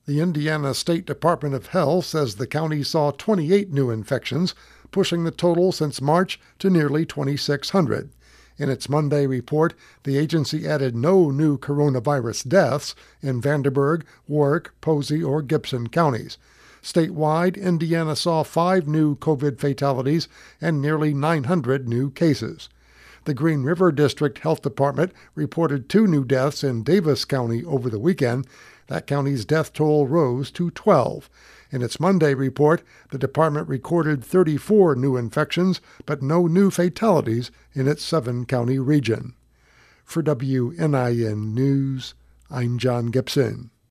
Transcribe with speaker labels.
Speaker 1: The Indiana State Department of Health says the county saw 28 new infections, pushing the total since March to nearly 2,600. In its Monday report, the agency added no new coronavirus deaths in Vanderburgh, Warwick, Posey, or Gibson counties. Statewide, Indiana saw 5 new COVID fatalities and nearly 900 new cases. The Green River District Health Department reported 2 new deaths in Davis County over the weekend. That county's death toll rose to 12. In its Monday report, the department recorded 34 new infections, but no new fatalities in its 7-county region. For WNIN News, I'm John Gibson.